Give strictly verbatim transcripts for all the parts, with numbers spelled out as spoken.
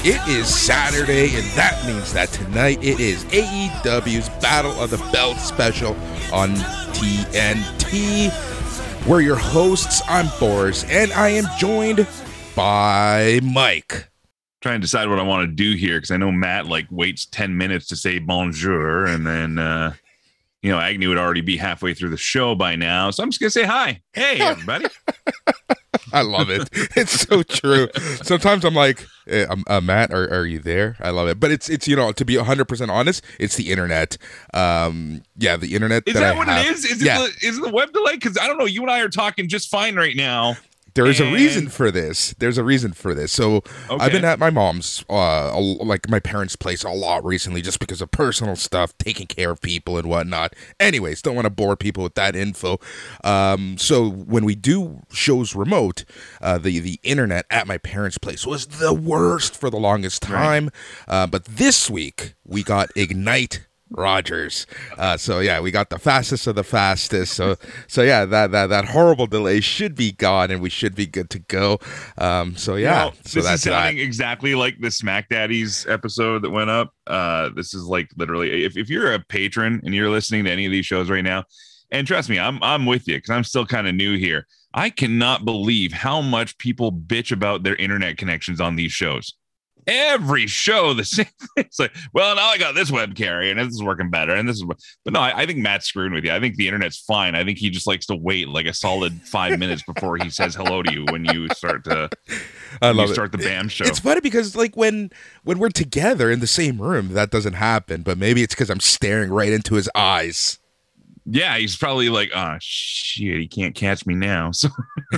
It is Saturday, and that means that tonight it is A E W's Battle of the Belt special on T N T. We're your hosts. I'm Boris, and I am joined by Mike. Trying to decide what I want to do here because I know Matt like waits ten minutes to say bonjour, and then uh, you know Agnew would already be halfway through the show by now. So I'm just gonna say hi. Hey, everybody. I love it. It's so true. Sometimes I'm like, eh, um, uh, Matt, are, are you there? I love it. But it's, it's you know, to be one hundred percent honest, it's the internet. Um, yeah, the internet. Is that, that I what have. it is? Is yeah. it the, is it the web delay? Because I don't know. You and I are talking just fine right now. There is and... a reason for this. There's a reason for this. So okay. I've been at my mom's, uh, like my parents' place a lot recently just because of personal stuff, taking care of people and whatnot. Anyways, don't want to bore people with that info. Um, so when we do shows remote, uh, the, the internet at my parents' place was the worst for the longest time. Right. Uh, but this week, we got Ignite Rogers. Uh, so yeah, we got the fastest of the fastest. So so yeah, that that that horrible delay should be gone, and we should be good to go. Um, so yeah, you know, so this that's is sounding that. exactly like the Smack Daddies episode that went up. Uh, this is like literally, if if you're a patron and you're listening to any of these shows right now, and trust me, I'm I'm with you because I'm still kind of new here. I cannot believe how much people bitch about their internet connections on these shows. Every show the same thing. It's like, well, now I got this web carrier and this is working better, and this is, but no, I, I think Matt's screwing with you. I think the internet's fine. I think he just likes to wait like a solid five minutes before he says hello to you when you start to I love you it. start the B A M show. It's funny because like when when we're together in the same room, that doesn't happen. But maybe it's because I'm staring right into his eyes. Yeah, he's probably like, oh shit, he can't catch me now. So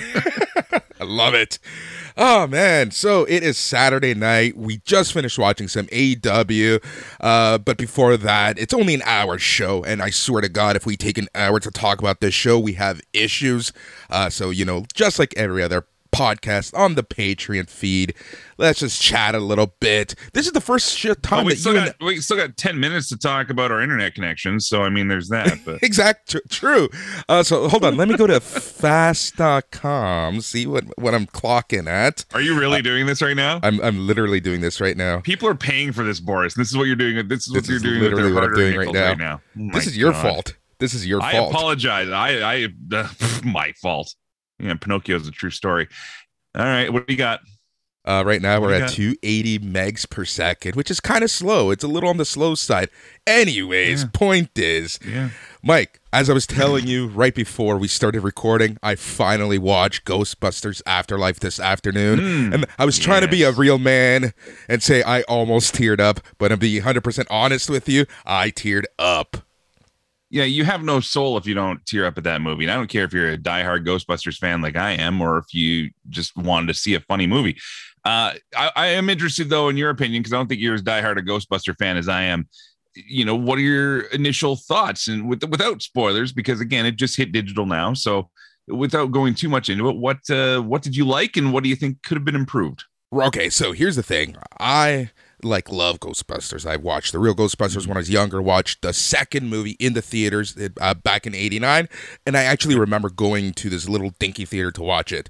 I love it. Oh man, so it is Saturday night. We just finished watching some A E W, uh, but before that, it's only an hour show, and I swear to God, if we take an hour to talk about this show, we have issues. Uh, so, you know, just like every other podcast on the Patreon feed, let's just chat a little bit. This is the first sh- time well, we that still you got and... we still got ten minutes to talk about our internet connections, so I mean there's that. But exact tr- true uh so hold on, let me go to fast dot com, see what what I'm clocking at. Are you really uh, doing this right now? I'm I'm literally doing this right now. People are paying for this, Boris. This is what you're doing. This is what this you're is doing literally with what I'm doing right now, right now. Oh this is your God. fault this is your I fault apologize. I I uh, my fault. Yeah, Pinocchio's a true story. All right, what do you got? Uh, right now what we're at got? two eighty megs per second, which is kind of slow. It's a little on the slow side. Anyways, yeah. point is, yeah. Mike, as I was telling you right before we started recording, I finally watched Ghostbusters Afterlife this afternoon. Mm, and I was trying yes. to be a real man and say I almost teared up, but I'm being one hundred percent honest with you, I teared up. Yeah, you have no soul if you don't tear up at that movie. And I don't care if you're a diehard Ghostbusters fan like I am, or if you just wanted to see a funny movie. Uh, I, I am interested, though, in your opinion, because I don't think you're as diehard a Ghostbuster fan as I am. You know, what are your initial thoughts? And with, without spoilers, because, again, it just hit digital now. So without going too much into it, what uh, what did you like and what do you think could have been improved? Okay, so here's the thing. I... like love Ghostbusters. I watched the real Ghostbusters when I was younger, watched the second movie in the theaters uh, back in eighty-nine, and I actually remember going to this little dinky theater to watch it.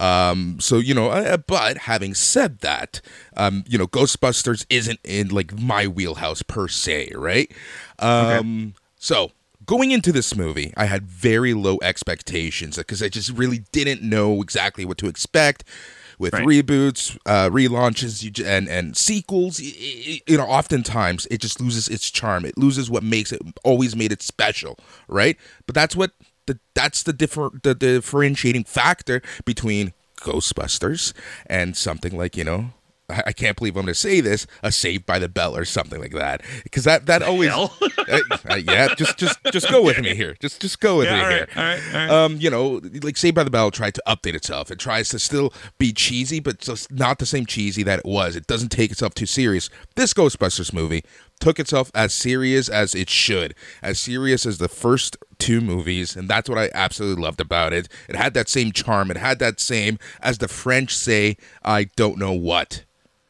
Um, so, you know, uh, but having said that, um, you know, Ghostbusters isn't in like my wheelhouse per se, right? Um, okay. So going into this movie, I had very low expectations because I just really didn't know exactly what to expect. With right. reboots, uh, relaunches, you, and and sequels, you, you know, oftentimes it just loses its charm. It loses what makes it always made it special, right? But that's what the that's the different the differentiating factor between Ghostbusters and something like, you know, I, I can't believe I'm going to say this, a Saved by the Bell or something like that, because that that always uh, uh, yeah, just just just go with me here, just just go with yeah, me all here. Right, all right, all right. Um, you know, like Saved by the Bell tried to update itself. It tries to still be cheesy, but just not the same cheesy that it was. It doesn't take itself too serious. This Ghostbusters movie took itself as serious as it should, as serious as the first two movies, and that's what I absolutely loved about it. It had that same charm. It had that same, as the French say, I don't know what.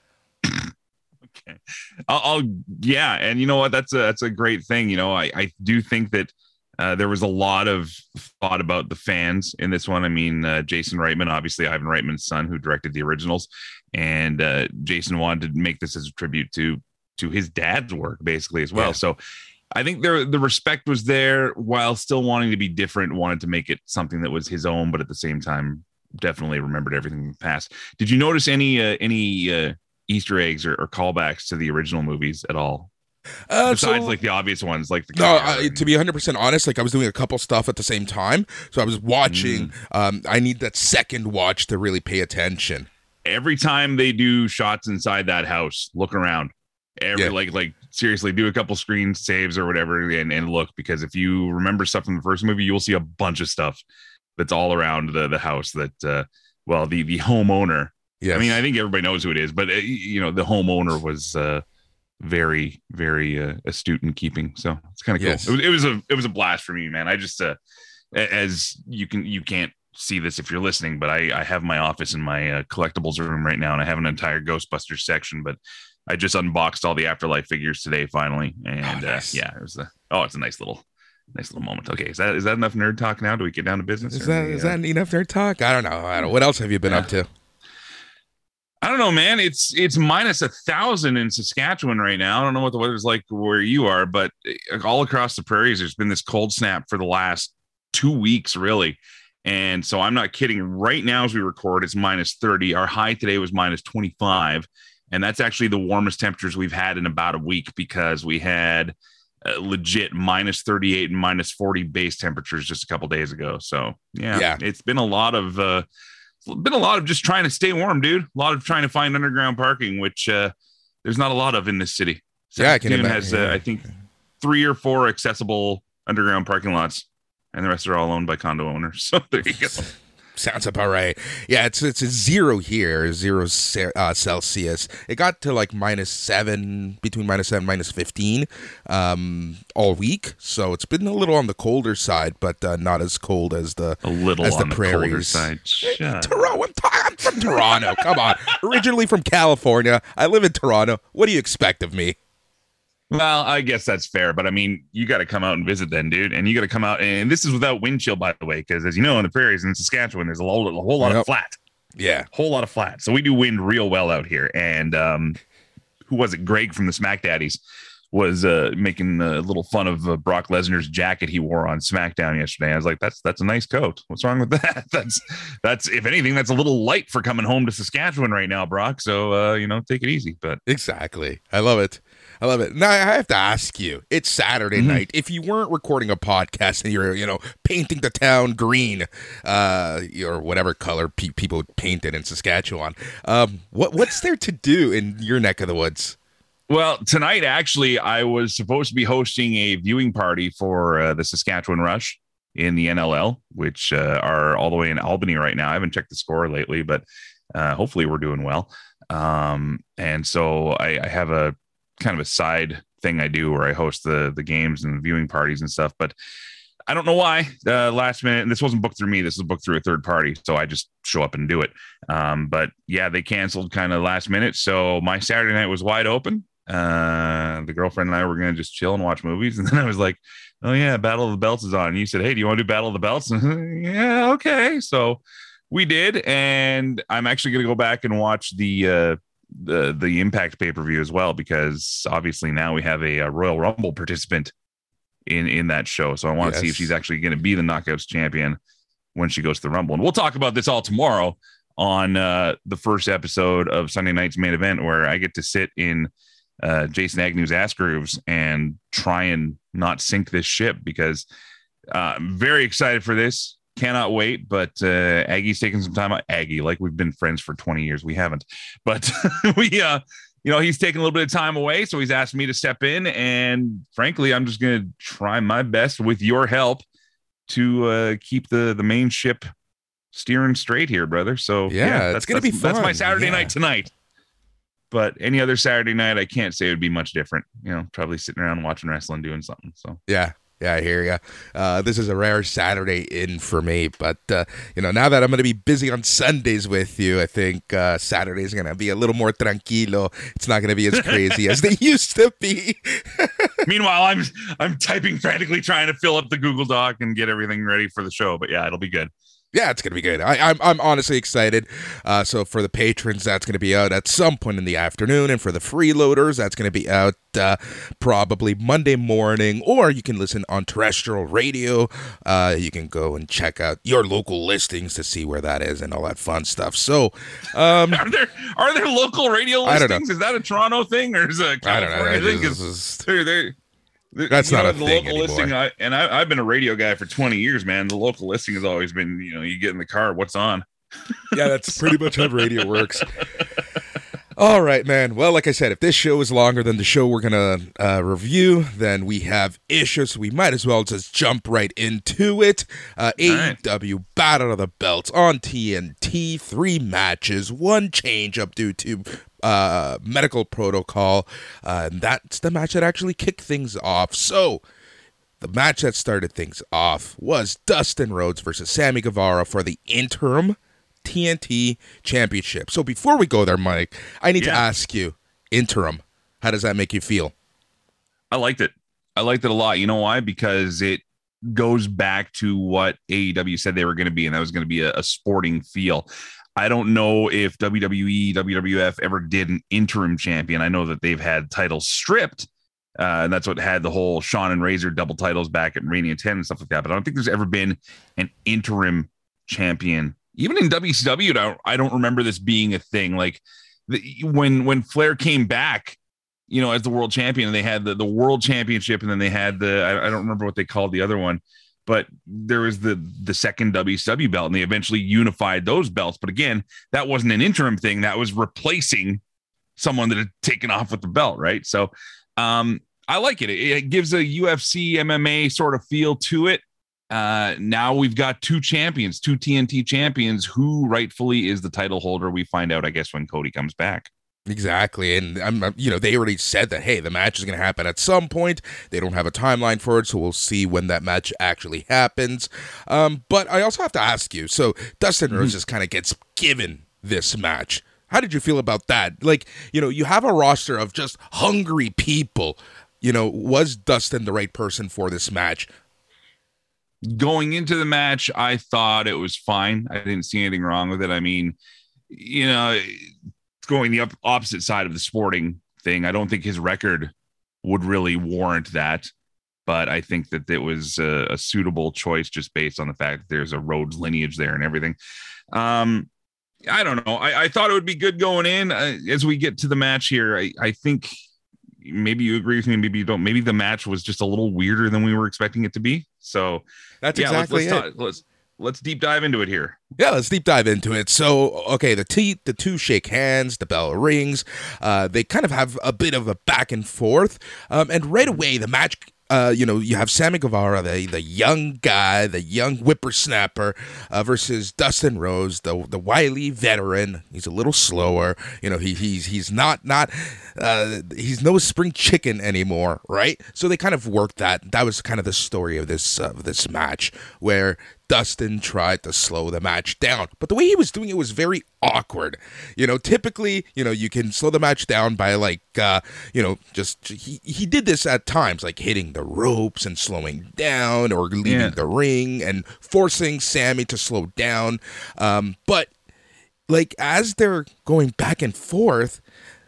Okay, I'll, I'll yeah, and you know what? That's a that's a great thing. You know, I I do think that uh, there was a lot of thought about the fans in this one. I mean, uh, Jason Reitman, obviously Ivan Reitman's son, who directed the originals, and uh, Jason wanted to make this as a tribute to to his dad's work, basically, as well. Yeah. So I think there the respect was there while still wanting to be different, wanted to make it something that was his own, but at the same time, definitely remembered everything in the past. Did you notice any uh, any uh, Easter eggs or, or callbacks to the original movies at all? Uh, Besides, so, like the obvious ones, like the no. Uh, to be one hundred percent honest, like I was doing a couple stuff at the same time, so I was watching. Mm. Um, I need that second watch to really pay attention. Every time they do shots inside that house, look around. Every yeah. like like seriously, do a couple screen saves or whatever, and, and look, because if you remember stuff from the first movie, you'll see a bunch of stuff that's all around the the house. That uh, well, the the homeowner. Yeah, I mean, I think everybody knows who it is, but uh, you know, the homeowner was. Uh, very very uh, astute in keeping, so it's kind of cool. Yes. It was, it was a it was a blast for me, man. I just uh as you can you can't see this if you're listening, but I I have my office in my uh, collectibles room right now, and I have an entire Ghostbusters section, but I just unboxed all the Afterlife figures today finally, and oh, nice. uh, yeah, it was a, oh it's a nice little nice little moment. Okay, is that is that enough nerd talk now? Do we get down to business? Is that we, is uh, that enough nerd talk? I don't know. I don't. What else have you been yeah. up to? I don't know, man. It's it's minus a thousand in Saskatchewan right now. I don't know what the weather's like where you are, but all across the prairies, there's been this cold snap for the last two weeks, really. And so I'm not kidding. Right now, as we record, it's minus thirty. Our high today was minus twenty-five. And that's actually the warmest temperatures we've had in about a week, because we had uh, legit minus thirty-eight and minus forty base temperatures just a couple days ago. So, yeah, yeah, it's been a lot of... Uh, been a lot of just trying to stay warm, dude. A lot of trying to find underground parking, which uh, there's not a lot of in this city. Yeah, I can imagine. Has, uh, I think, three or four accessible underground parking lots, and the rest are all owned by condo owners. So there you go. Sounds about right. Yeah, it's it's a zero here, zero uh, Celsius. It got to like minus seven, between minus seven, minus fifteen, um, all week. So it's been a little on the colder side, but uh, not as cold as the a little as the on the prairies. colder side. Shut Toronto, I'm, t- I'm from Toronto. Come on, originally from California. I live in Toronto. What do you expect of me? Well, I guess that's fair, but I mean, you got to come out and visit then, dude. And you got to come out, and this is without wind chill, by the way, because as you know, in the prairies in Saskatchewan, there's a whole, a whole lot yep. of flat. Yeah, whole lot of flat. So we do wind real well out here. And um, who was it? Greg from the Smack Daddies was uh, making a little fun of uh, Brock Lesnar's jacket he wore on SmackDown yesterday. I was like, that's that's a nice coat. What's wrong with that? That's that's if anything, that's a little light for coming home to Saskatchewan right now, Brock. So uh, you know, take it easy. But exactly, I love it. I love it. Now I have to ask you, it's Saturday mm-hmm. night. If you weren't recording a podcast and you're, you know, painting the town green, uh, or whatever color pe- people paint it in Saskatchewan, um, what what's there to do in your neck of the woods? Well, tonight, actually, I was supposed to be hosting a viewing party for uh, the Saskatchewan Rush in the N L L, which uh, are all the way in Albany right now. I haven't checked the score lately, but uh, hopefully we're doing well. Um, and so I, I have a kind of a side thing I do where I host the the games and the viewing parties and stuff, but I don't know why uh, last minute, and this wasn't booked through me, this was booked through a third party. So I just show up and do it. Um, but yeah, they canceled kind of last minute. So my Saturday night was wide open. Uh, the girlfriend and I were going to just chill and watch movies. And then I was like, oh yeah, Battle of the Belts is on. And you said, hey, do you want to do Battle of the Belts? Yeah. Okay. So we did. And I'm actually going to go back and watch the, uh, the the Impact pay-per-view as well, because obviously now we have a, a Royal Rumble participant in in that show, so I want to yes. see if she's actually going to be the Knockouts champion when she goes to the Rumble. And we'll talk about this all tomorrow on uh the first episode of Sunday night's main event, where I get to sit in uh Jason Agnew's ass grooves and try and not sink this ship, because uh, I'm very excited for this. Cannot wait, but uh, Aggie's taking some time out. Aggie, like we've been friends for twenty years. We haven't, but we, uh, you know, he's taking a little bit of time away. So he's asked me to step in. And frankly, I'm just going to try my best with your help to uh, keep the, the main ship steering straight here, brother. So yeah, yeah that's going to be fun. That's my Saturday yeah. night tonight. But any other Saturday night, I can't say it would be much different. You know, probably sitting around watching wrestling, doing something. So yeah. Yeah, I hear you. Uh, this is a rare Saturday in for me, but uh, you know, now that I'm going to be busy on Sundays with you, I think uh, Saturdays are going to be a little more tranquilo. It's not going to be as crazy as they used to be. Meanwhile, I'm I'm typing frantically, trying to fill up the Google Doc and get everything ready for the show. But yeah, it'll be good. Yeah, it's gonna be good. I, I'm I'm honestly excited. Uh, so for the patrons, that's gonna be out at some point in the afternoon, and for the freeloaders, that's gonna be out uh, probably Monday morning. Or you can listen on terrestrial radio. Uh, you can go and check out your local listings to see where that is and all that fun stuff. So, um, are there are there local radio I don't know. listings? Is that a Toronto thing or is it a I don't know. I California thing? just- 'Cause just- they're- they're- That's you not know, a the thing local anymore. listing, I, and I, I've been a radio guy for twenty years, man. The local listing has always been, you know, you get in the car, what's on? Yeah, that's pretty much how radio works. All right, man. Well, like I said, if this show is longer than the show we're going to uh, review, then we have issues. So we might as well just jump right into it. Uh, A E W right. Battle of the Belts on T N T. Three matches, one change up due to uh, medical protocol. Uh, and that's the match that actually kicked things off. So the match that started things off was Dustin Rhodes versus Sammy Guevara for the interim T N T Championship. So before we go there, Mike, I need yeah. to ask you, interim, how does that make you feel? I liked it. I liked it a lot. You know why? Because it goes back to what A E W said they were going to be, and that was going to be a, a sporting feel. I don't know if W W E, W W F ever did an interim champion. I know that they've had titles stripped, uh, and that's what had the whole Shawn and Razor double titles back at Mania ten and stuff like that. But I don't think there's ever been an interim champion. Even in W C W, I don't, I don't remember this being a thing. Like the, when when Flair came back, you know, as the world champion, and they had the, the world championship, and then they had the I, I don't remember what they called the other one, but there was the the second W C W belt, and they eventually unified those belts. But again, that wasn't an interim thing; that was replacing someone that had taken off with the belt, right? So, um, I like it. It, it gives a U F C M M A sort of feel to it. Uh, now we've got two champions, two T N T champions. Who rightfully is the title holder? We find out, I guess, when Cody comes back. Exactly. And I'm, you know, they already said that, hey, the match is going to happen at some point. They don't have a timeline for it, so we'll see when that match actually happens. Um, but I also have to ask you, so Dustin mm-hmm. Rhodes just kind of gets given this match. How did you feel about that? Like, you know, you have a roster of just hungry people. You know, was Dustin the right person for this match? Going into the match, I thought it was fine. I didn't see anything wrong with it. I mean, you know, going the opposite side of the sporting thing, I don't think his record would really warrant that. But I think that it was a, a suitable choice just based on the fact that there's a Rhodes lineage there and everything. Um, I don't know. I, I thought it would be good going in. Uh, as we get to the match here, I, I think maybe you agree with me, maybe you don't. Maybe the match was just a little weirder than we were expecting it to be. So that's yeah, exactly let's, let's it. Talk, let's let's deep dive into it here. Yeah, let's deep dive into it. So, okay, the t- the two shake hands, the bell rings. Uh, they kind of have a bit of a back and forth, um, and right away the match. Uh, you know, you have Sammy Guevara, the the young guy, the young whippersnapper, uh, versus Dustin Rhodes, the the wily veteran. He's a little slower. You know, he he's he's not not uh, he's no spring chicken anymore, right? So they kind of worked that. That was kind of the story of this uh, of this match, where Dustin tried to slow the match down, but the way he was doing it was very awkward. You know, typically, you know, you can slow the match down by like, uh, you know, just he he did this at times, like hitting the ropes and slowing down, or leaving yeah. the ring and forcing Sammy to slow down. Um, but like as they're going back and forth,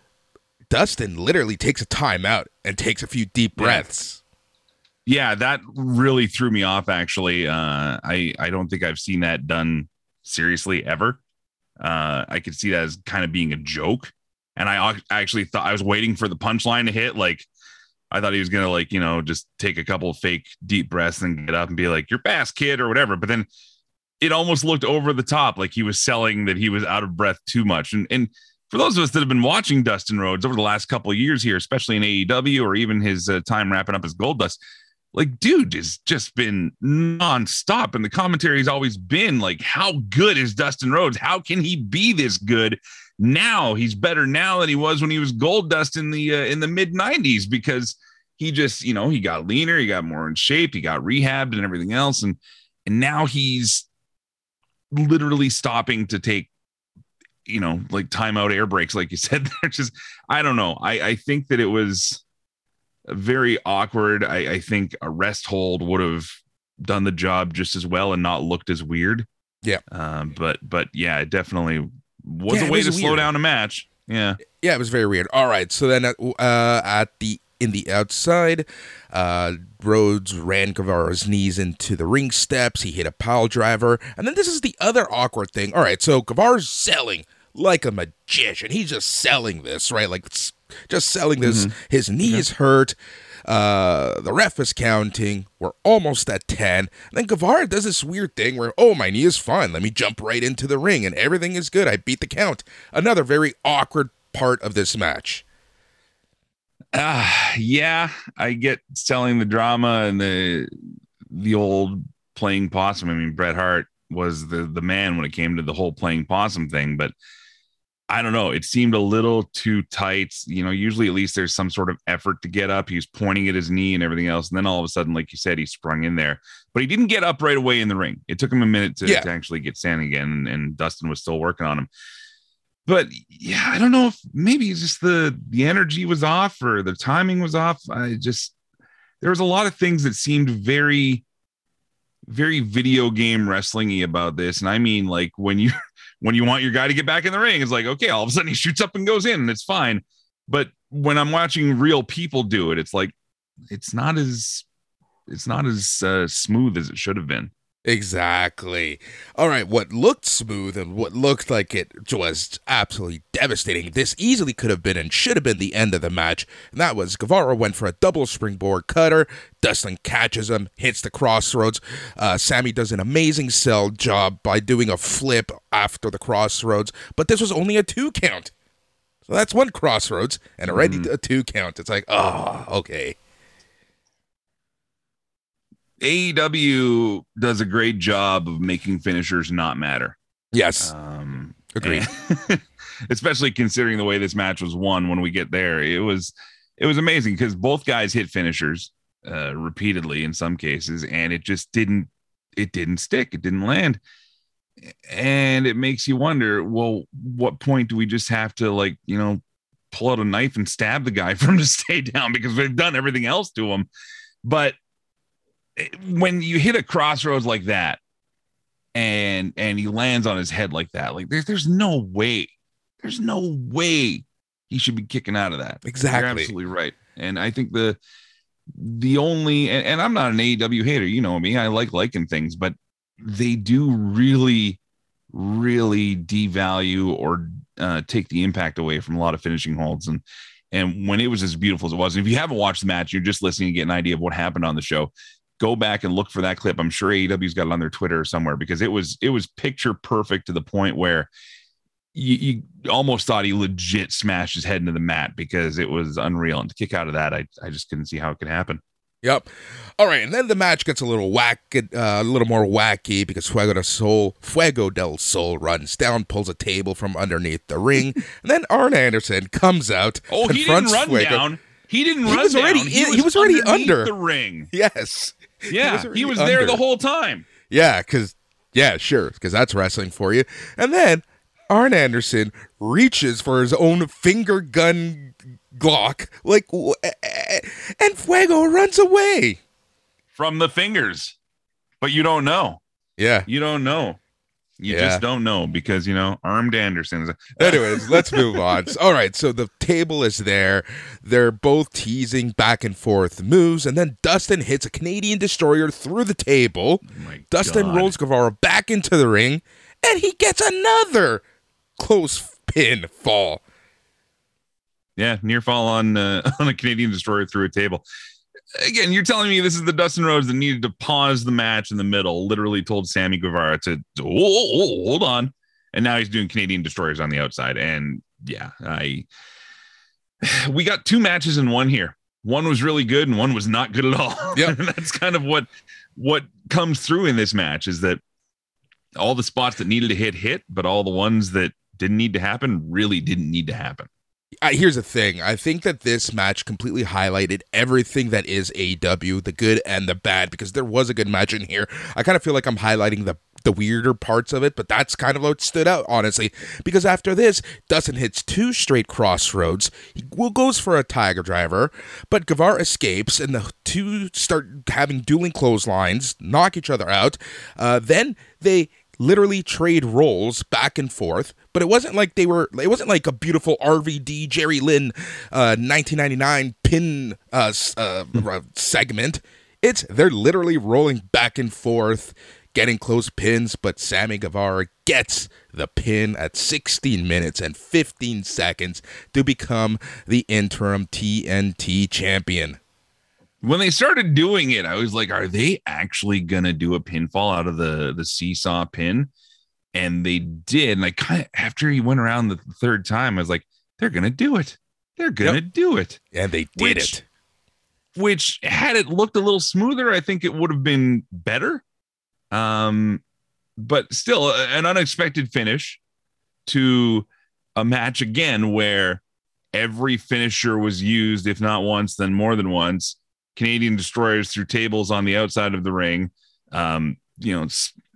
Dustin literally takes a timeout and takes a few deep breaths. Yeah. Yeah, that really threw me off, actually. Uh, I, I don't think I've seen that done seriously ever. Uh, I could see that as kind of being a joke. And I actually thought I was waiting for the punchline to hit. Like, I thought he was going to, like, you know, just take a couple of fake deep breaths and get up and be like, "You're fast, kid," or whatever. But then it almost looked over the top, like he was selling that he was out of breath too much. And, and for those of us that have been watching Dustin Rhodes over the last couple of years here, especially in A E W or even his uh, time wrapping up as Goldust, like, dude has just been nonstop. And the commentary has always been like, how good is Dustin Rhodes? How can he be this good now? He's better now than he was when he was Goldust in the uh, in the mid nineties, because he just, you know, he got leaner, he got more in shape, he got rehabbed and everything else. And, and now he's literally stopping to take, you know, like timeout air breaks, like you said. They're just, I don't know. I, I think that it was very awkward. I, I think a rest hold would have done the job just as well and not looked as weird. Yeah. Um, but but yeah, it definitely was Yeah, a it way was to slow weird. down a match. Yeah. Yeah, it was very weird. All right, so then at, uh, at the in the outside, uh, Rhodes ran Guevara's knees into the ring steps. He hit a pile driver, and then this is the other awkward thing. All right, so Guevara's selling like a magician. He's just selling this, right? Like s- just selling this. Mhm. His knee is hurt. Uh, the ref is counting. We're almost at ten. And then Guevara does this weird thing where, oh, my knee is fine. Let me jump right into the ring, and everything is good. I beat the count. Another very awkward part of this match. Uh, yeah, I get selling the drama and the the old playing possum. I mean, Bret Hart was the the man when it came to the whole playing possum thing, but I don't know. It seemed a little too tight. You know, usually at least there's some sort of effort to get up. He was pointing at his knee and everything else. And then all of a sudden, like you said, he sprung in there. But he didn't get up right away in the ring. It took him a minute to, Yeah. to actually get standing again. And, and Dustin was still working on him. But yeah, I don't know if maybe it's just the the energy was off or the timing was off. I just there was a lot of things that seemed very, very video game wrestling-y about this. And I mean, like when you when you want your guy to get back in the ring, it's like, okay, all of a sudden he shoots up and goes in and it's fine. But when I'm watching real people do it, it's like it's not as it's not as uh, smooth as it should have been. Exactly. All right, what looked smooth and what looked like it was absolutely devastating. This easily could have been and should have been the end of the match. And that was Guevara went for a double springboard cutter. Dustin catches him, hits the crossroads. Uh, Sammy does an amazing sell job by doing a flip after the crossroads. But this was only a two count. So that's one crossroads and already Mhm. a two count. It's like, oh, okay. A E W does a great job of making finishers not matter. Yes. Um, Agreed. and- especially considering the way this match was won when we get there. It was it was amazing because both guys hit finishers uh, repeatedly in some cases, and it just didn't it didn't stick. It didn't land. And it makes you wonder, well, what point do we just have to, like, you know, pull out a knife and stab the guy for him to stay down because we've done everything else to him? But when you hit a crossroads like that and and he lands on his head like that, like there's there's no way there's no way he should be kicking out of that. Exactly. You're absolutely right. And I think the the only and, and I'm not an A E W hater, you know me, I like liking things, but they do really really devalue or uh, take the impact away from a lot of finishing holds. And and when it was as beautiful as it was, and if you haven't watched the match, you're just listening to get an idea of what happened on the show, go back and look for that clip. I'm sure A E W's got it on their Twitter or somewhere, because it was it was picture perfect to the point where you, you almost thought he legit smashed his head into the mat because it was unreal. And to kick out of that, I, I just couldn't see how it could happen. Yep. All right, and then the match gets a little whack, uh, a little more wacky because Fuego del Sol, Fuego del Sol runs down, pulls a table from underneath the ring, and then Arn Anderson comes out. Oh, he didn't run Fuego. down. He didn't He run was down. already in- he was already underneath under. the ring. Yes. Yeah, was he already was, there under. the whole time. Yeah, because yeah, sure, because that's wrestling for you. And then Arn Anderson reaches for his own finger gun Glock, like, w- and Fuego runs away. From the fingers, but you don't know. Yeah. You don't know. You Yeah. just don't know because, you know, Armed Anderson. Is a- Anyways, let's move on. All right, so the table is there. They're both teasing back and forth moves, and then Dustin hits a Canadian Destroyer through the table. Oh my Dustin God. rolls Guevara back into the ring, and he gets another close pin fall. Yeah, near fall on uh, on a Canadian Destroyer through a table. Again, you're telling me this is the Dustin Rhodes that needed to pause the match in the middle, literally told Sammy Guevara to, to oh, oh, oh, hold on. And now he's doing Canadian Destroyers on the outside. And yeah, I we got two matches in one here. One was really good and one was not good at all. Yep. And that's kind of what what comes through in this match, is that all the spots that needed to hit hit, but all the ones that didn't need to happen really didn't need to happen. Uh, here's the thing. I think that this match completely highlighted everything that is A E W, the good and the bad, because there was a good match in here. I kind of feel like I'm highlighting the the weirder parts of it, but that's kind of what stood out, honestly, because after this, Dustin hits two straight crossroads. He goes for a Tiger Driver, but Guevara escapes, and the two start having dueling clotheslines, knock each other out. Uh, then they literally trade roles back and forth, but it wasn't like they were, it wasn't like a beautiful R V D Jerry Lynn uh, nineteen ninety-nine pin uh, uh, segment. It's, they're literally rolling back and forth, getting close pins, but Sammy Guevara gets the pin at sixteen minutes and fifteen seconds to become the interim T N T champion. When they started doing it, I was like, are they actually going to do a pinfall out of the, the seesaw pin? And they did. And I kind of, after he went around the third time, I was like, they're going to do it. They're going to yep. do it. And they did which, it. Which, had it looked a little smoother, I think it would have been better. Um, but still an unexpected finish to a match again, where every finisher was used, if not once, then more than once. Canadian destroyers through tables on the outside of the ring. Um, you know,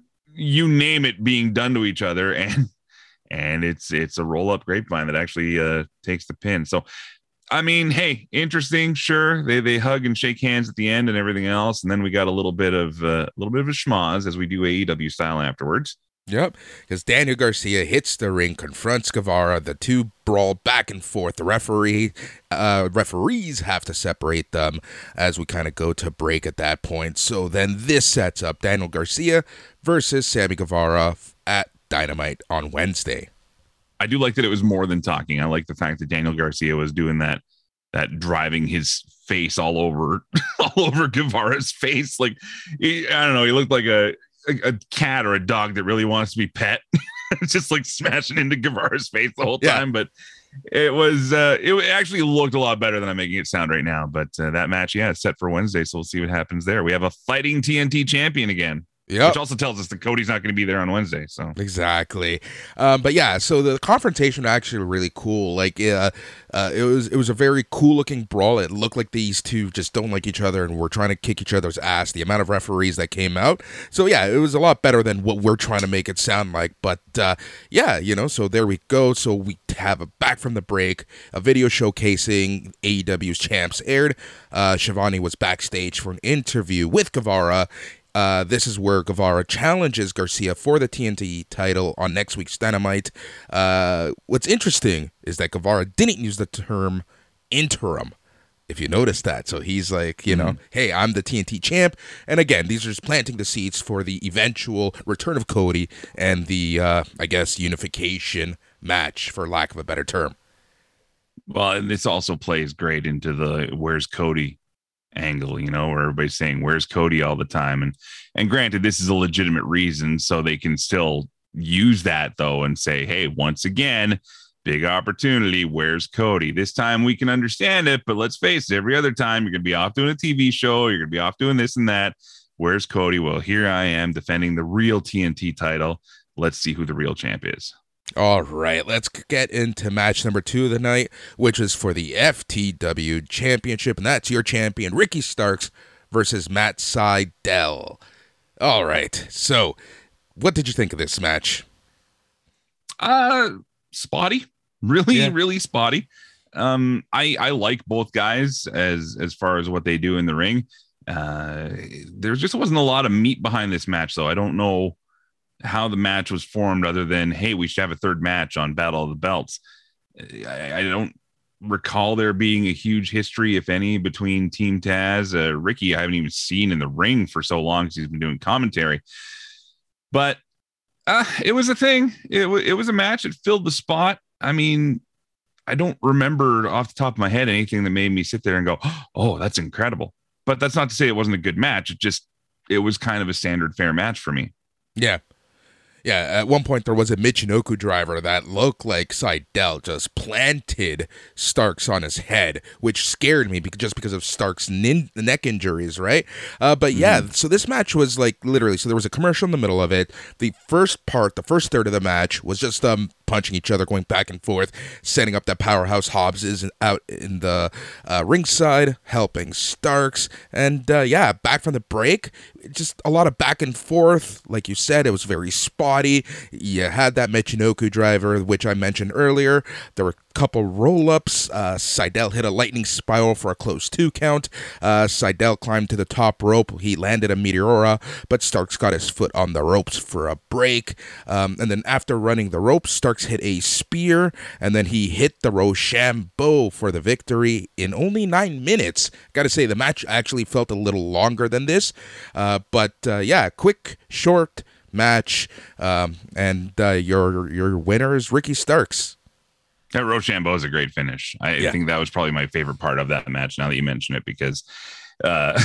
you name it being done to each other. And, and it's, it's a roll up grapevine that actually, uh, takes the pin. So, I mean, hey, interesting. Sure. They, they hug and shake hands at the end and everything else. And then we got a little bit of uh, a little bit of a schmoz as we do A E W style afterwards. Yep. Because Daniel Garcia hits the ring, confronts Guevara. The two brawl back and forth. The referee, uh, referees have to separate them as we kind of go to break at that point. So then this sets up Daniel Garcia versus Sammy Guevara at Dynamite on Wednesday. I do like that it was more than talking. I like the fact that Daniel Garcia was doing that, that driving his face all over, all over Guevara's face. Like, he, I don't know. He looked like a, a, a cat or a dog that really wants to be pet. Just like smashing into Guevara's face the whole time. Yeah. But it was, uh, it actually looked a lot better than I'm making it sound right now. But uh, that match, yeah, it's set for Wednesday. So we'll see what happens there. We have a fighting T N T champion again. Yep. Which also tells us that Cody's not going to be there on Wednesday. So exactly, um, but yeah. So the confrontation was actually really cool. Like, uh, uh, it was it was a very cool looking brawl. It looked like these two just don't like each other and were trying to kick each other's ass. The amount of referees that came out. So yeah, it was a lot better than what we're trying to make it sound like. But uh, yeah, you know. So there we go. So we have a back from the break, a video showcasing A E W's champs aired. Uh, Shivani was backstage for an interview with Guevara. Uh, this is where Guevara challenges Garcia for the T N T title on next week's Dynamite. Uh, what's interesting is that Guevara didn't use the term interim, if you notice that. So he's like, you mm-hmm. know, hey, I'm the T N T champ. And again, these are just planting the seeds for the eventual return of Cody and the, uh, I guess, unification match, for lack of a better term. Well, and this also plays great into the where's Cody angle, you know, where everybody's saying where's Cody all the time. And and granted, this is a legitimate reason, so they can still use that though and say, hey, once again, big opportunity, where's Cody? This time we can understand it, but let's face it, every other time you're gonna be off doing a T V show, you're gonna be off doing this and that. Where's Cody? Well, here I am defending the real T N T title. Let's see who the real champ is. All right, let's get into match number two of the night, which is for the F T W Championship, and that's your champion, Ricky Starks, versus Matt Sydal. All right, so what did you think of this match? Uh, spotty, really, yeah. really spotty. Um, I I like both guys as as far as what they do in the ring. Uh, there just wasn't a lot of meat behind this match, though. I don't know how the match was formed other than, hey, we should have a third match on Battle of the Belts. I, I don't recall there being a huge history, if any, between Team Taz. Uh, Ricky, I haven't even seen in the ring for so long because he's been doing commentary. But uh, it was a thing. It, w- it was a match. It filled the spot. I mean, I don't remember off the top of my head anything that made me sit there and go, oh, that's incredible. But that's not to say it wasn't a good match. It just, it was kind of a standard fair match for me. Yeah. Yeah, at one point there was a Michinoku driver that looked like Sydal just planted Starks on his head, which scared me because just because of Starks' nin- neck injuries, right? Uh, but yeah, mm-hmm. so this match was like literally, so there was a commercial in the middle of it. The first part, the first third of the match was just um punching each other, going back and forth, setting up that powerhouse Hobbs is out in the uh, ringside, helping Starks. And uh, yeah, back from the break, just a lot of back and forth. Like you said, it was very spotty. You had that Michinoku driver, which I mentioned earlier. There were a couple roll-ups. Uh, Seidel hit a lightning spiral for a close two count. Uh, Seidel climbed to the top rope. He landed a Meteora, but Starks got his foot on the ropes for a break. Um, and then after running the ropes, Starks hit a spear, and then he hit the Rochambeau for the victory in only nine minutes. Gotta say, the match actually felt a little longer than this. Uh, but uh, yeah, quick, short match. Um, and uh, your, your winner is Ricky Starks. That Rochambeau is a great finish. I yeah. think that was probably my favorite part of that match, now that you mention it, because uh,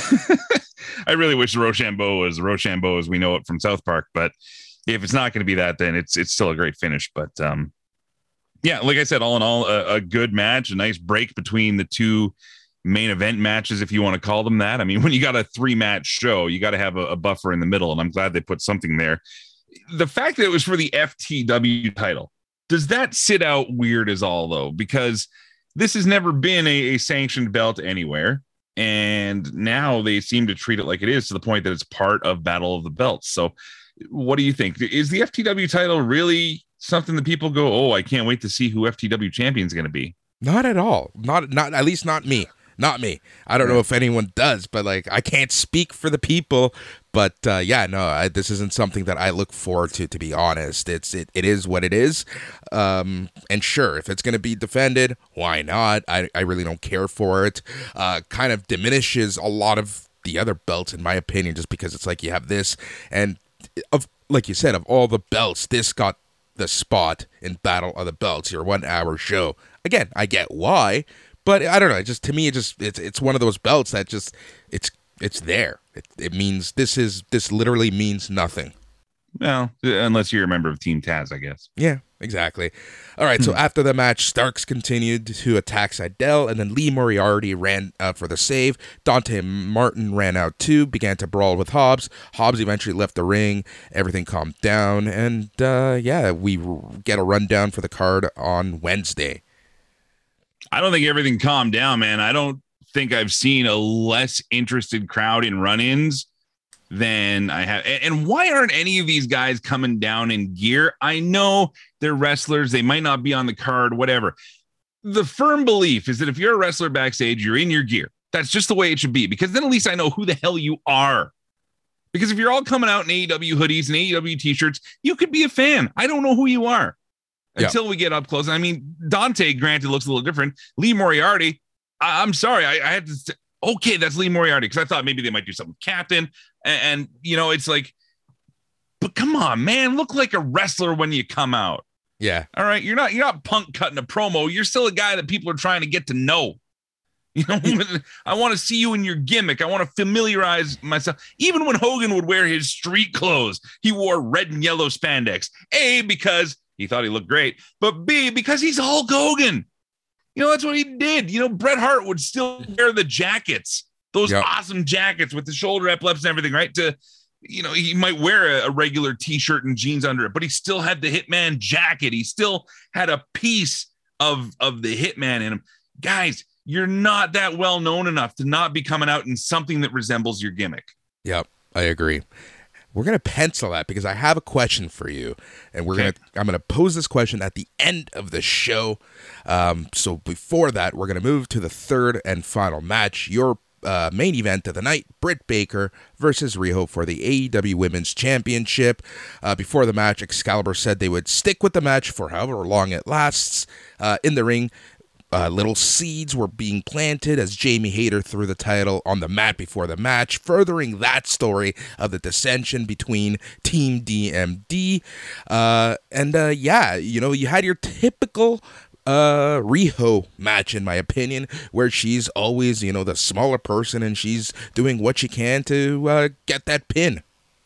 I really wish the Rochambeau was Rochambeau as we know it from South Park. But if it's not going to be that, then it's it's still a great finish. But um, yeah, like I said, all in all, a, a good match, a nice break between the two main event matches, if you want to call them that. I mean, when you got a three match show, you got to have a, a buffer in the middle, and I'm glad they put something there. The fact that it was for the F T W title, does that sit out weird as all, though? Because this has never been a, a sanctioned belt anywhere. And now they seem to treat it like it is, to the point that it's part of Battle of the Belts. So what do you think? Is the F T W title really something that people go, oh, I can't wait to see who F T W champion is going to be? Not at all. Not, not at least not me. Not me. I don't know if anyone does, but like, I can't speak for the people. But uh, yeah, no, I, this isn't something that I look forward to, to be honest. It's it, it is what it is. Um, and sure, if it's going to be defended, why not? I, I really don't care for it. Uh, kind of diminishes a lot of the other belts, in my opinion, just because it's like you have this. And of like you said, of all the belts, this got the spot in Battle of the Belts, your one hour show. Again, I get why. But I don't know. Just to me, it just it's it's one of those belts that just it's it's there. It, it means this is this literally means nothing. Well, unless you're a member of Team Taz, I guess. Yeah, exactly. All right. So after the match, Starks continued to attack Seidel, and then Lee Moriarty ran uh, for the save. Dante Martin ran out too, began to brawl with Hobbs. Hobbs eventually left the ring. Everything calmed down, and uh, yeah, we get a rundown for the card on Wednesday. I don't think everything calmed down, man. I don't think I've seen a less interested crowd in run-ins than I have. And why aren't any of these guys coming down in gear? I know they're wrestlers. They might not be on the card, whatever. The firm belief is that if you're a wrestler backstage, you're in your gear. That's just the way it should be, because then at least I know who the hell you are. Because if you're all coming out in A E W hoodies and A E W t-shirts, you could be a fan. I don't know who you are. Until yeah. we get up close. I mean, Dante, granted, looks a little different. Lee Moriarty, I- I'm sorry. I-, I had to say, okay, that's Lee Moriarty, because I thought maybe they might do something with Captain. And, and, you know, it's like, but come on, man, look like a wrestler when you come out. Yeah. All right. You're not, you're not Punk cutting a promo. You're still a guy that people are trying to get to know. You know, I want to see you in your gimmick. I want to familiarize myself. Even when Hogan would wear his street clothes, he wore red and yellow spandex. A, because he thought he looked great, but B, because he's Hulk Hogan. You know, that's what he did. You know, Bret Hart would still wear the jackets, those yep. awesome jackets with the shoulder epaulets and everything, right? To, you know, he might wear a, a regular t-shirt and jeans under it, but he still had the Hitman jacket. He still had a piece of, of the Hitman in him. Guys, you're not that well known enough to not be coming out in something that resembles your gimmick. Yep, I agree. We're going to pencil that because I have a question for you, and we're okay. going to I'm going to pose this question at the end of the show. Um, so before that, we're going to move to the third and final match, your uh, main event of the night, Britt Baker versus Riho for the A E W Women's Championship. Uh, before the match, Excalibur said they would stick with the match for however long it lasts. Uh, in the ring, Uh, little seeds were being planted as Jamie Hayter threw the title on the mat before the match, furthering that story of the dissension between Team D M D. Uh, and uh, yeah, you know, you had your typical uh, Riho match, in my opinion, where she's always, you know, the smaller person and she's doing what she can to uh, get that pin.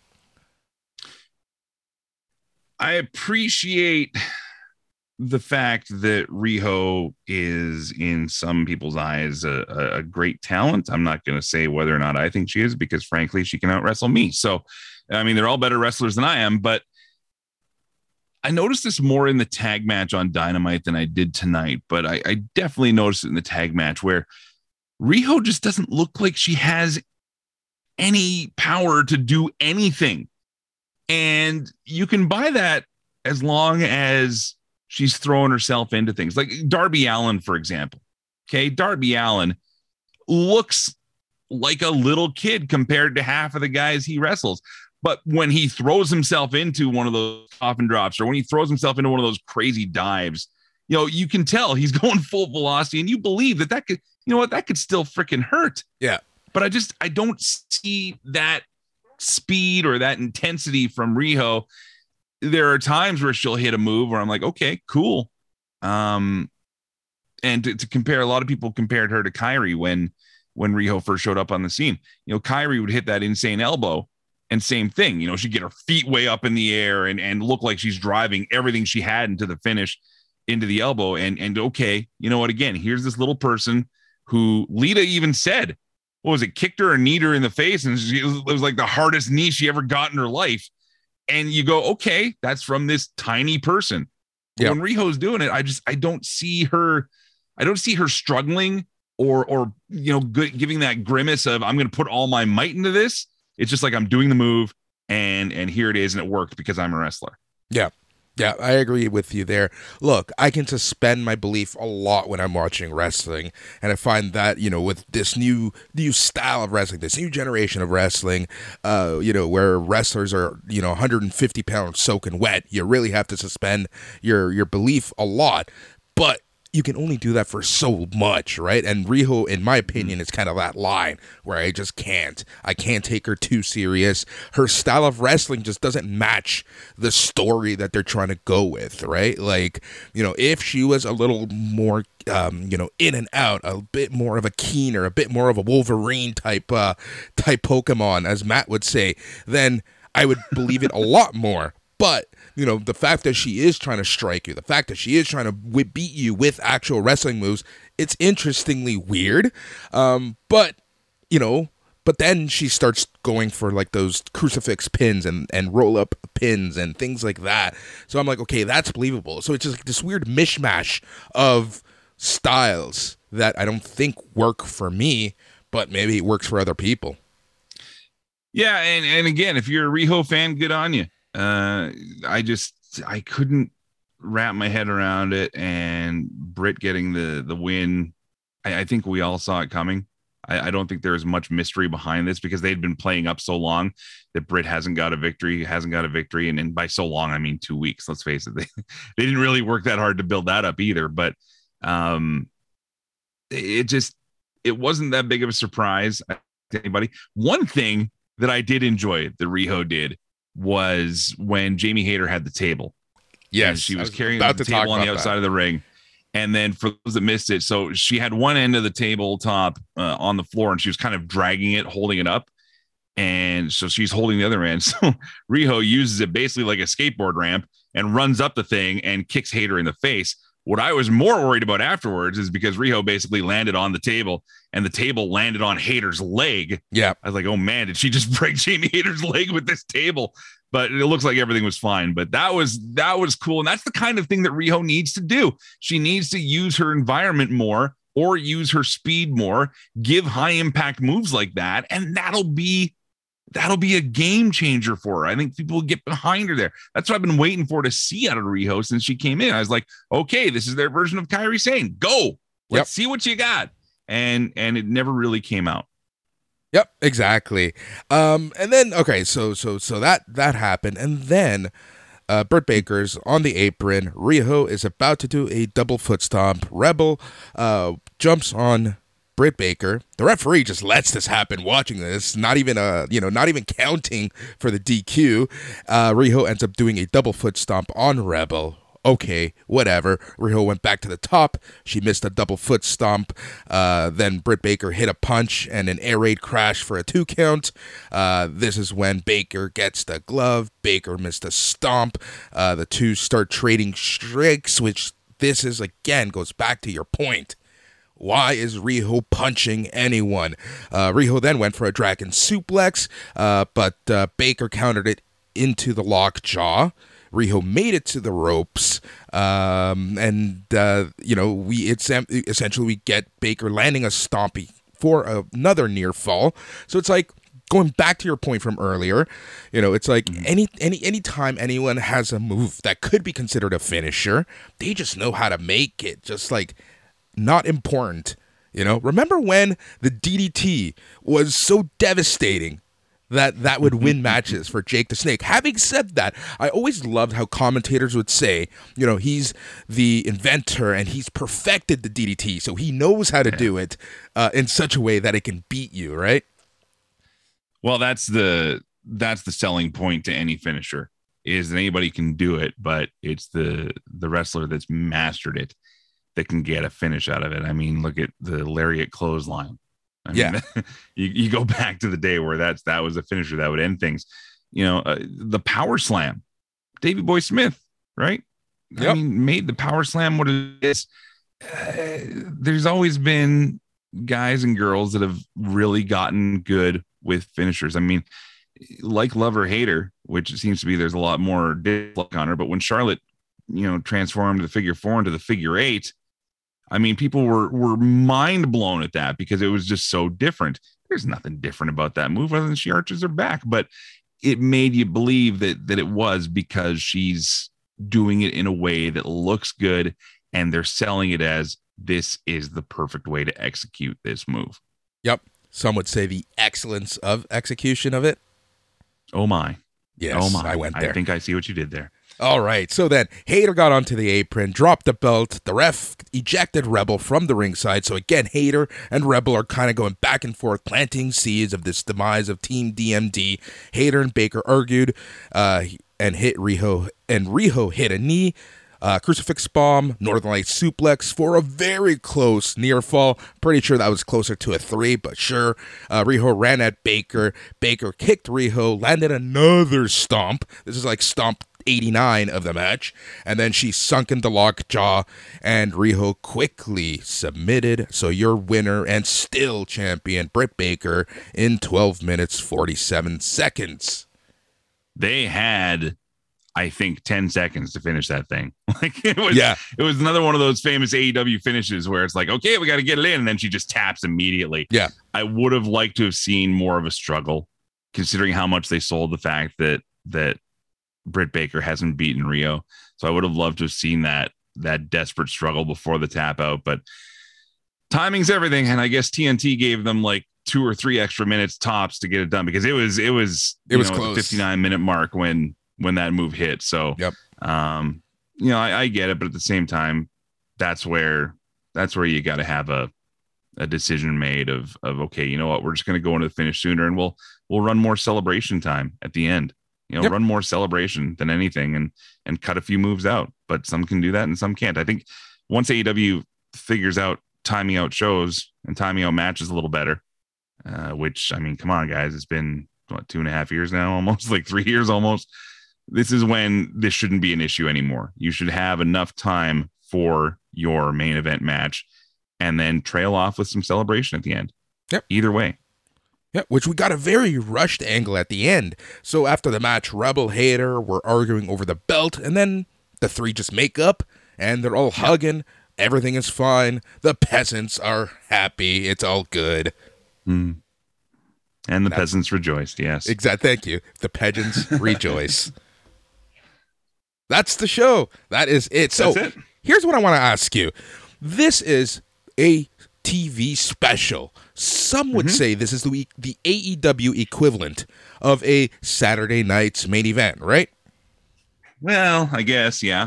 I appreciate the fact that Riho is, in some people's eyes, a, a great talent. I'm not going to say whether or not I think she is, because frankly, she can out wrestle me. So, I mean, they're all better wrestlers than I am, but I noticed this more in the tag match on Dynamite than I did tonight, but I, I definitely noticed it in the tag match where Riho just doesn't look like she has any power to do anything. And you can buy that as long as she's throwing herself into things like Darby Allin, for example. Okay. Darby Allin looks like a little kid compared to half of the guys he wrestles. But when he throws himself into one of those coffin drops, or when he throws himself into one of those crazy dives, you know, you can tell he's going full velocity, and you believe that that could, you know what, that could still freaking hurt. Yeah. But I just, I don't see that speed or that intensity from Riho. There are times where she'll hit a move where I'm like, okay, cool. Um, and to, to compare, a lot of people compared her to Kairi when, when Riho first showed up on the scene. You know, Kairi would hit that insane elbow. And same thing, you know, she'd get her feet way up in the air and, and look like she's driving everything she had into the finish, into the elbow. And, and okay, you know what, again, here's this little person who Lita even said, what was it, kicked her or kneed her in the face. And she, it was like the hardest knee she ever got in her life. And you go, okay, that's from this tiny person. Yeah. When Riho's doing it, I just, I don't see her, I don't see her struggling or, or, you know, good, giving that grimace of, I'm going to put all my might into this. It's just like I'm doing the move and and here it is, and it worked because I'm a wrestler. Yeah. Yeah, I agree with you there. Look, I can suspend my belief a lot when I'm watching wrestling, and I find that, you know, with this new new style of wrestling, this new generation of wrestling, uh, you know, where wrestlers are, you know, one hundred fifty pounds soaking wet, you really have to suspend your your belief a lot. But you can only do that for so much, right? And Riho, in my opinion, is kind of that line where I just can't. I can't take her too serious. Her style of wrestling just doesn't match the story that they're trying to go with, right? Like, you know, if she was a little more, um, you know, in and out, a bit more of a Keener, a bit more of a Wolverine type, uh, type Pokemon, as Matt would say, then I would believe it a lot more. But, you know, the fact that she is trying to strike you, the fact that she is trying to w- beat you with actual wrestling moves, it's interestingly weird. Um, but, you know, but then she starts going for like those crucifix pins and, and roll up pins and things like that. So I'm like, okay, that's believable. So it's just like this weird mishmash of styles that I don't think work for me, but maybe it works for other people. Yeah. And, and again, if you're a Riho fan, good on you. Uh, I just, I couldn't wrap my head around it, and Britt getting the, the win. I, I think we all saw it coming. I, I don't think there's much mystery behind this because they'd been playing up so long that Britt hasn't got a victory, hasn't got a victory. And, and by so long, I mean, two weeks, let's face it. They, they didn't really work that hard to build that up either, but um, it just, it wasn't that big of a surprise to anybody. One thing that I did enjoy that Riho did was when Jamie Hayter had the table. Yes, she was, was carrying the table on the outside that. of the ring. And then for those that missed it, so she had one end of the tabletop uh, on the floor, and she was kind of dragging it, holding it up. And so she's holding the other end. So Riho uses it basically like a skateboard ramp and runs up the thing and kicks Hayter in the face. What I was more worried about afterwards is because Riho basically landed on the table and the table landed on Hayter's leg. Yeah. I was like, oh man, did she just break Jamie Hayter's leg with this table? But it looks like everything was fine. But that was, that was cool. And that's the kind of thing that Riho needs to do. She needs to use her environment more or use her speed more, give high impact moves like that. And that'll be, that'll be a game changer for her. I think people will get behind her there. That's what I've been waiting for to see out of Riho since she came in. I was like, okay, this is their version of Kairi Sane. Go. Let's yep. see what you got. And and it never really came out. Yep, exactly. Um, and then okay, so so so that that happened, and then uh, Britt Baker's on the apron. Riho is about to do a double foot stomp. Rebel uh, jumps on Britt Baker. The referee just lets this happen. Watching this, not even uh, you know, not even counting for the D Q. Uh, Riho ends up doing a double foot stomp on Rebel. Okay, whatever. Riho went back to the top. She missed a double foot stomp. Uh, then Britt Baker hit a punch and an air raid crash for a two count. Uh, this is when Baker gets the glove. Baker missed a stomp. Uh, the two start trading strikes, which this is, again, goes back to your point. Why is Riho punching anyone? Uh, Riho then went for a dragon suplex, uh, but uh, Baker countered it into the lockjaw. Riho made it to the ropes, um, and uh, you know we it's essentially we get Baker landing a stompy for another near fall. So it's like, going back to your point from earlier, you know, it's like mm-hmm. any any any time anyone has a move that could be considered a finisher, they just know how to make it just like not important. You know, remember when the D D T was so devastating that that would win matches for Jake the Snake? Having said that, I always loved how commentators would say, you know, he's the inventor and he's perfected the D D T, so he knows how to yeah. do it uh, in such a way that it can beat you, right? Well, that's the that's the selling point to any finisher, is that anybody can do it, but it's the the wrestler that's mastered it that can get a finish out of it. I mean, look at the lariat clothesline. I yeah, mean, you, you go back to the day where that's that was a finisher that would end things. You know, uh, the power slam, Davey Boy Smith, right? Yep. I mean, made the power slam what it is. Uh, there's always been guys and girls that have really gotten good with finishers. I mean, like love or hate her, which it seems to be there's a lot more dislike on her. But when Charlotte, you know, transformed the figure four into the figure eight, I mean, people were were mind blown at that because it was just so different. There's nothing different about that move other than she arches her back, but it made you believe that that it was because she's doing it in a way that looks good, and they're selling it as this is the perfect way to execute this move. Yep. Some would say the excellence of execution of it. Oh my. Yes, oh my. I went there. I think I see what you did there. All right, so then Hayter got onto the apron, dropped the belt. The ref ejected Rebel from the ringside. So again, Hayter and Rebel are kind of going back and forth, planting seeds of this demise of Team D M D. Hayter and Baker argued uh, and hit Riho, and Riho hit a knee. Uh, crucifix bomb, Northern Lights suplex for a very close near fall. Pretty sure that was closer to a three, but sure. Uh, Riho ran at Baker. Baker kicked Riho, landed another stomp. This is like stomp eighty-nine of the match. And then she sunk into lockjaw, and Riho quickly submitted. So your winner and still champion, Britt Baker, in twelve minutes, forty-seven seconds. They had, I think, ten seconds to finish that thing. Like it was, yeah. It was another one of those famous A E W finishes where it's like, okay, we got to get it in, and then she just taps immediately. Yeah, I would have liked to have seen more of a struggle, considering how much they sold the fact that that Britt Baker hasn't beaten Rio. So I would have loved to have seen that that desperate struggle before the tap out. But timing's everything, and I guess T N T gave them like two or three extra minutes tops to get it done because it was it was it was know, close. The fifty-nine minute mark when. when that move hit. So, yep. um, you know, I, I get it, but at the same time, that's where, that's where you got to have a, a decision made of, of, okay, you know what, we're just going to go into the finish sooner and we'll, we'll run more celebration time at the end, you know, yep. run more celebration than anything and, and cut a few moves out, but some can do that and some can't. I think once A E W figures out timing out shows and timing out matches a little better, uh, which, I mean, come on guys, it's been what, two and a half years now, almost like three years almost. This is when this shouldn't be an issue anymore. You should have enough time for your main event match and then trail off with some celebration at the end. Yep. Either way. Yeah, which we got a very rushed angle at the end. So after the match, Rebel, Hayter were arguing over the belt, and then the three just make up, and they're all yep. hugging. Everything is fine. The peasants are happy. It's all good. Mm. And the That's, peasants rejoiced, yes. Exactly. Thank you. The peasants rejoice. That's the show. That is it. So That's it. Here's what I want to ask you. This is a T V special. Some would mm-hmm. say this is the, the A E W equivalent of a Saturday night's main event, right? Well, I guess, yeah.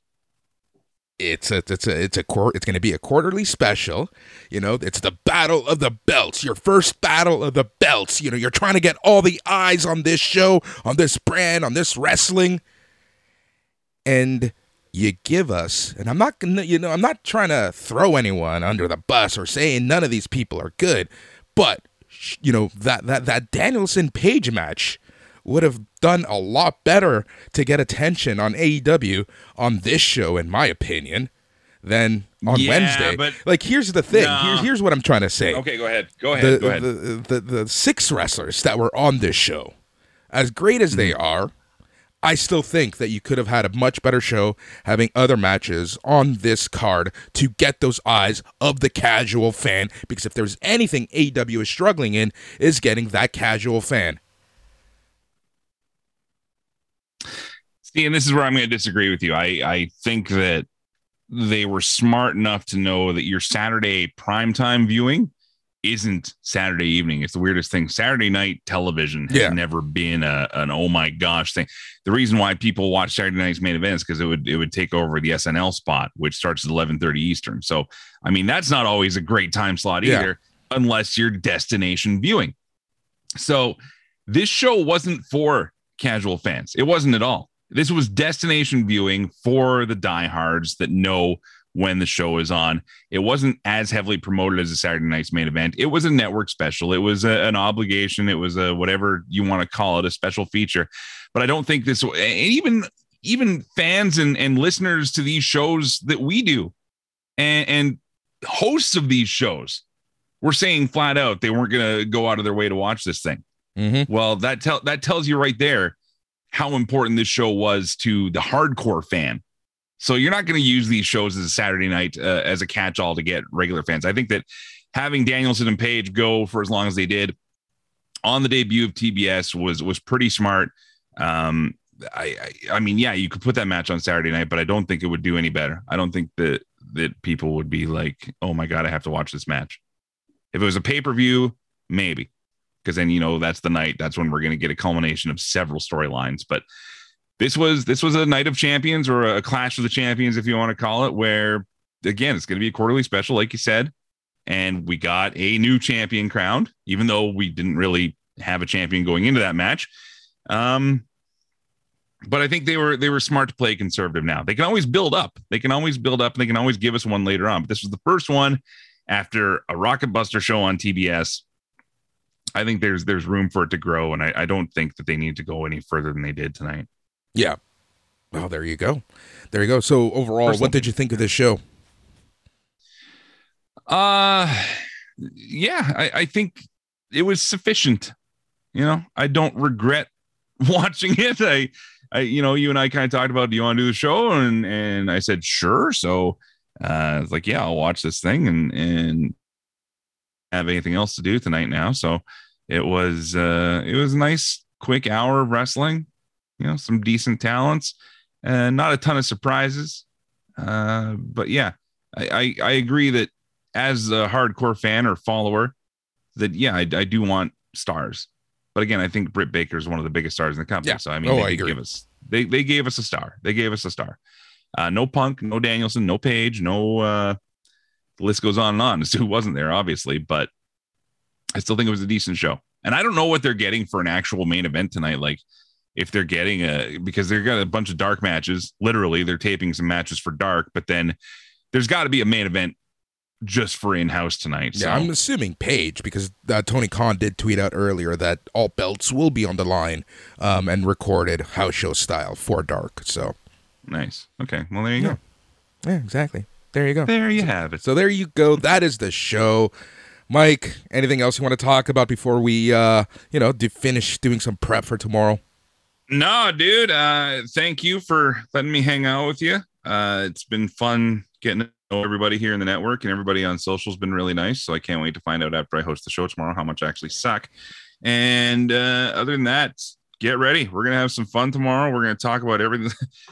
It's a, it's a, it's a, it's going to be a quarterly special. You know, it's the battle of the belts, your first battle of the belts. You know, you're trying to get all the eyes on this show, on this brand, on this wrestling. And you give us, and I'm not gonna, you know, I'm not trying to throw anyone under the bus or saying none of these people are good, but you know that that that Danielson Page match would have done a lot better to get attention on A E W on this show, in my opinion, than on yeah, Wednesday. But like, here's the thing. No. Here's here's what I'm trying to say. Okay, go ahead. Go ahead. The, go ahead. The, the, the, the six wrestlers that were on this show, as great as they are, I still think that you could have had a much better show having other matches on this card to get those eyes of the casual fan, because if there's anything A E W is struggling in, is getting that casual fan. See, and this is where I'm going to disagree with you. I, I think that they were smart enough to know that your Saturday primetime viewing isn't Saturday evening. It's the weirdest thing. Saturday night television has yeah. never been a, an oh my gosh thing. The reason why people watch Saturday night's main events because it would it would take over the S N L spot, which starts at eleven thirty Eastern. So, I mean, that's not always a great time slot either, yeah. unless you're destination viewing. So, this show wasn't for casual fans. It wasn't at all. This was destination viewing for the diehards that know when the show is on. It wasn't as heavily promoted as a Saturday night's main event. It was a network special. It was a, an obligation. It was a whatever you want to call it, a special feature. But I don't think this, and even even fans and, and listeners to these shows that we do, and, and hosts of these shows, were saying flat out they weren't going to go out of their way to watch this thing. Mm-hmm. Well, that tell that tells you right there how important this show was to the hardcore fan. So you're not going to use these shows as a Saturday night uh, as a catch-all to get regular fans. I think that having Danielson and Page go for as long as they did on the debut of T B S was was pretty smart. Um, I, I I mean, yeah, you could put that match on Saturday night, but I don't think it would do any better. I don't think that that people would be like, oh my God, I have to watch this match. If it was a pay-per-view, maybe, because then, you know, that's the night. That's when we're going to get a culmination of several storylines. But This was this was a night of champions, or a clash of the champions, if you want to call it, where, again, it's going to be a quarterly special, like you said. And we got a new champion crowned, even though we didn't really have a champion going into that match. Um, but I think they were they were smart to play conservative now. They can always build up. They can always build up, and they can always give us one later on. But this was the first one after a Rocket Buster show on T B S. I think there's there's room for it to grow, and I, I don't think that they need to go any further than they did tonight. Yeah. Well, there you go. There you go. So overall, First what did you think of this show? Uh, yeah, I, I think it was sufficient. You know, I don't regret watching it. I, I, you know, you and I kind of talked about, do you want to do the show? And, and I said, sure. So uh, it's like, yeah, I'll watch this thing and, and have anything else to do tonight now. So it was, uh, it was a nice, quick hour of wrestling. You know, some decent talents and not a ton of surprises. Uh, but yeah, I, I, I agree that as a hardcore fan or follower, that, yeah, I, I do want stars. But again, I think Britt Baker is one of the biggest stars in the company. Yeah. So, I mean, oh, they I did agree. give us, they, they gave us a star. They gave us a star. Uh, no Punk, no Danielson, no Page, no, uh, the list goes on and on as to who wasn't there, obviously, but I still think it was a decent show. And I don't know what they're getting for an actual main event tonight. Like, if they're getting a, because they've got a bunch of dark matches, literally they're taping some matches for dark, but then there's got to be a main event just for in-house tonight. Yeah, so. I'm assuming Page, because uh, Tony Khan did tweet out earlier that all belts will be on the line um, and recorded house show style for dark. So nice. Okay. Well, there you yeah. go. Yeah, exactly. There you go. There you so, have it. So there you go. That is the show. Mike, anything else you want to talk about before we, uh, you know, do finish doing some prep for tomorrow? No, dude. Uh, thank you for letting me hang out with you. Uh, it's been fun getting to know everybody here in the network, and everybody on social has been really nice. So I can't wait to find out after I host the show tomorrow how much I actually suck. And uh, other than that, get ready. We're going to have some fun tomorrow. We're going to talk about everything.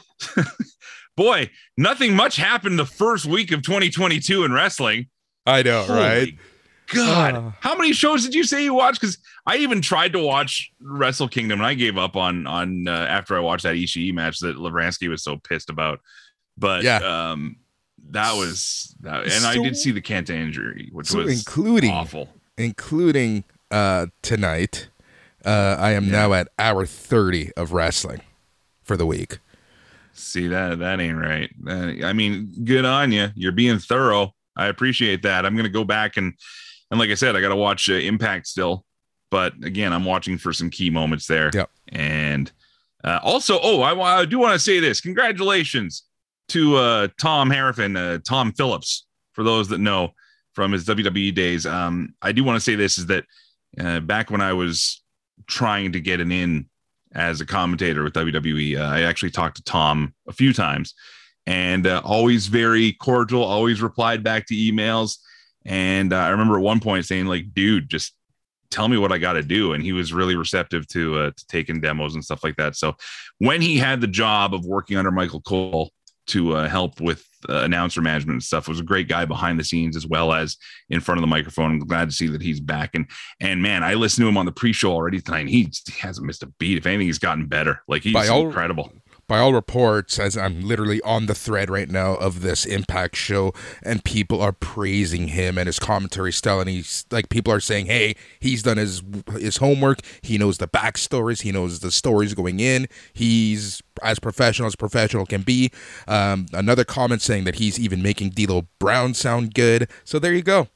Boy, nothing much happened the first week of twenty twenty-two in wrestling. I know, Holy right? God, uh, how many shows did you say you watched? Because I even tried to watch Wrestle Kingdom, and I gave up on on uh, after I watched that Ishii match that Lavransky was so pissed about. But yeah, um, that was that, and so, I did see the Kenta injury, which so was including awful. Including uh, tonight, uh, I am yeah. now at hour thirty of wrestling for the week. See, that that ain't right. That, I mean, good on you. You're being thorough. I appreciate that. I'm gonna go back and. And like I said, I got to watch uh, Impact still. But again, I'm watching for some key moments there. Yep. And uh, also, oh, I, I do want to say this. Congratulations to uh, Tom Harrison, uh, Tom Phillips, for those that know from his W W E days. Um, I do want to say this is that uh, back when I was trying to get an in as a commentator with W W E. Uh, I actually talked to Tom a few times, and uh, always very cordial, always replied back to emails. And uh, I remember at one point saying, like, dude, just tell me what I got to do. And he was really receptive to, uh, to taking demos and stuff like that. So when he had the job of working under Michael Cole to uh, help with uh, announcer management and stuff, was a great guy behind the scenes as well as in front of the microphone. I'm glad to see that he's back. And, and man, I listened to him on the pre-show already tonight. And he, he hasn't missed a beat. If anything, he's gotten better. Like, he's all, incredible. By all reports, as I'm literally on the thread right now of this Impact show, and people are praising him and his commentary style, and he's like, people are saying, hey, he's done his his homework, he knows the backstories, he knows the stories going in, he's as professional as professional can be. Um, another comment saying that he's even making D'Lo Brown sound good. So there you go.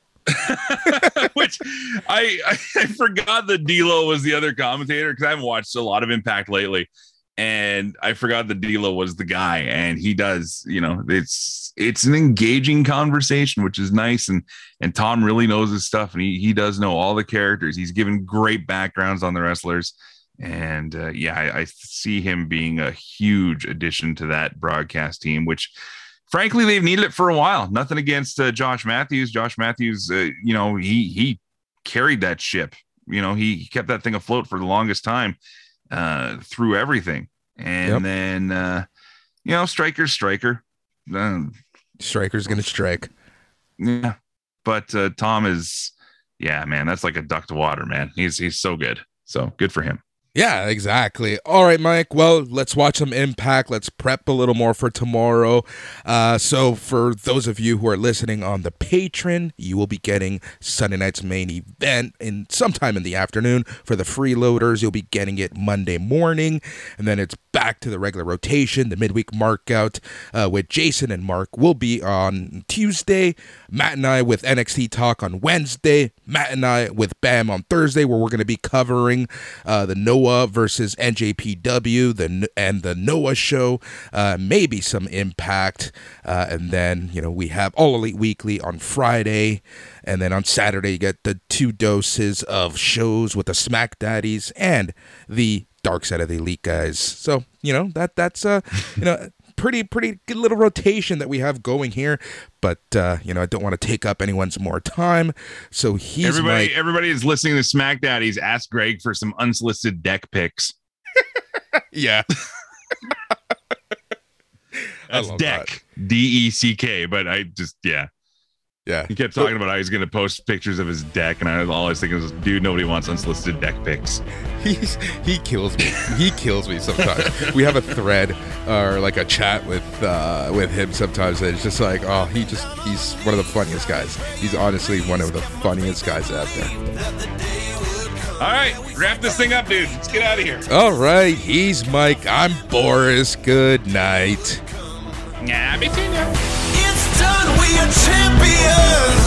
Which I, I I forgot that D'Lo was the other commentator, because I haven't watched a lot of Impact lately. And I forgot that D'Lo was the guy, and he does, you know, it's, it's an engaging conversation, which is nice. And, and Tom really knows his stuff, and he, he does know all the characters. He's given great backgrounds on the wrestlers. And uh, yeah, I, I see him being a huge addition to that broadcast team, which frankly, they've needed it for a while. Nothing against uh, Josh Matthews. Josh Matthews, uh, you know, he, he carried that ship, you know, he, he kept that thing afloat for the longest time. Uh, through everything. And yep. then, uh, you know, Striker's Striker. Uh, Striker's going to strike. Yeah. But uh, Tom is, yeah, man, that's like a duck to water, man. He's he's so good. So good for him. Yeah, exactly. All right, Mike. Well, let's watch some Impact. Let's prep a little more for tomorrow. Uh, so for those of you who are listening on the Patreon, you will be getting Sunday night's main event in sometime in the afternoon. For the freeloaders, you'll be getting it Monday morning. And then it's back to the regular rotation. The midweek markout uh, with Jason and Mark will be on Tuesday. Matt and I with N X T Talk on Wednesday. Matt and I with Bam on Thursday, where we're going to be covering uh, the Noah versus N J P W the and the Noah show, uh, maybe some Impact, uh, and then you know we have All Elite Weekly on Friday, and then on Saturday you get the two doses of shows with the Smack Daddies and the Dark Side of the Elite guys. So you know that that's uh you know. Pretty, pretty good little rotation that we have going here, but uh, you know I don't want to take up anyone's more time. So he's everybody. My... Everybody is listening to Smack Daddies. Ask Greg for some unsolicited deck pics. Yeah, that's deck D E C K. But I just yeah. Yeah, he kept talking about how he's going to post pictures of his deck, and I was always thinking, dude, nobody wants unsolicited deck pics. He's he kills me. He kills me sometimes. We have a thread or like a chat with uh, with him sometimes, and it's just like, oh, he just he's one of the funniest guys. He's honestly one of the funniest guys out there. All right, wrap this thing up, dude. Let's get out of here. All right, he's Mike. I'm Boris. Good night. Yeah, between you. It's done, we are champions.